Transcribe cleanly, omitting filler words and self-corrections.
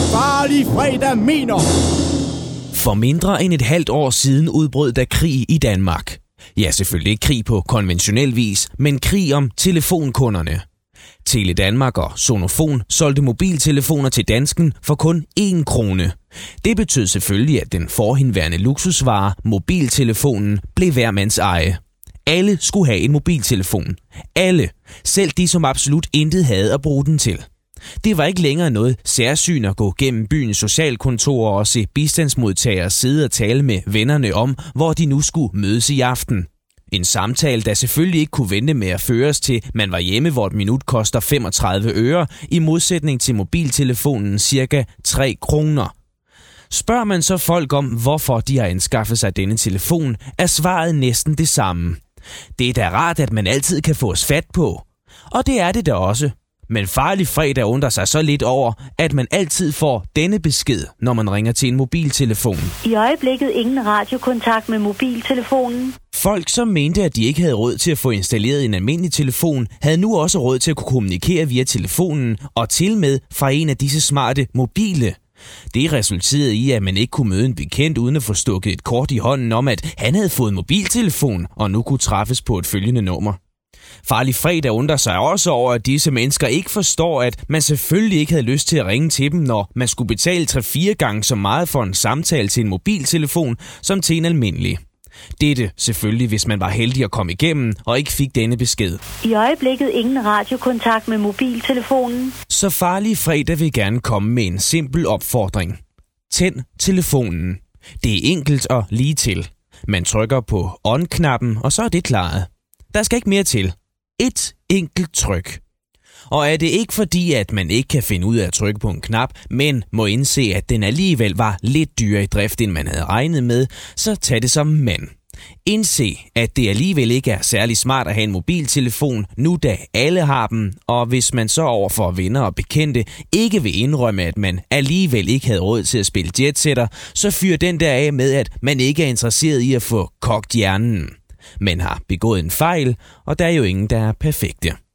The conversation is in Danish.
Farlig fredag mener. For mindre end et halvt år siden udbrød der krig i Danmark. Ja, selvfølgelig ikke krig på konventionel vis, men krig om telefonkunderne. Tele Danmark og Sonofon solgte mobiltelefoner til dansken for kun 1 krone. Det betød selvfølgelig, at den forhenværende luksusvare, mobiltelefonen, blev hver mands eje. Alle skulle have en mobiltelefon. Alle. Selv de, som absolut intet havde at bruge den til. Det var ikke længere noget særsyn at gå gennem byens socialkontorer og se bistandsmodtagere sidde og tale med vennerne om, hvor de nu skulle mødes i aften. En samtale, der selvfølgelig ikke kunne vente med at føres til, man var hjemme, hvor et minut koster 35 øre, i modsætning til mobiltelefonen cirka 3 kroner. Spørger man så folk om, hvorfor de har anskaffet sig denne telefon, er svaret næsten det samme. Det er da rart, at man altid kan få os fat på. Og det er det da også. Men Farlig fredag undrer sig så lidt over, at man altid får denne besked, når man ringer til en mobiltelefon. I øjeblikket ingen radiokontakt med mobiltelefonen. Folk, som mente, at de ikke havde råd til at få installeret en almindelig telefon, havde nu også råd til at kunne kommunikere via telefonen og til med fra en af disse smarte mobile. Det resulterede i, at man ikke kunne møde en bekendt uden at få stukket et kort i hånden om, at han havde fået en mobiltelefon og nu kunne træffes på et følgende nummer. Farlig fredag undrer sig også over, at disse mennesker ikke forstår, at man selvfølgelig ikke havde lyst til at ringe til dem, når man skulle betale 3-4 gange så meget for en samtale til en mobiltelefon som til en almindelig. Dette selvfølgelig, hvis man var heldig at komme igennem og ikke fik denne besked. I øjeblikket ingen radiokontakt med mobiltelefonen. Så Farlig fredag vil gerne komme med en simpel opfordring. Tænd telefonen. Det er enkelt og lige til. Man trykker på on-knappen, og så er det klaret. Der skal ikke mere til. Et enkelt tryk. Og er det ikke fordi, at man ikke kan finde ud af at trykke på en knap, men må indse, at den alligevel var lidt dyrere i drift, end man havde regnet med, så tag det som mand. Indse, at det alligevel ikke er særlig smart at have en mobiltelefon, nu da alle har dem, og hvis man så overfor venner og bekendte ikke vil indrømme, at man alligevel ikke havde råd til at spille jetsetter, så fyr den der af med, at man ikke er interesseret i at få kogt hjernen. Man har begået en fejl, og der er jo ingen, der er perfekte.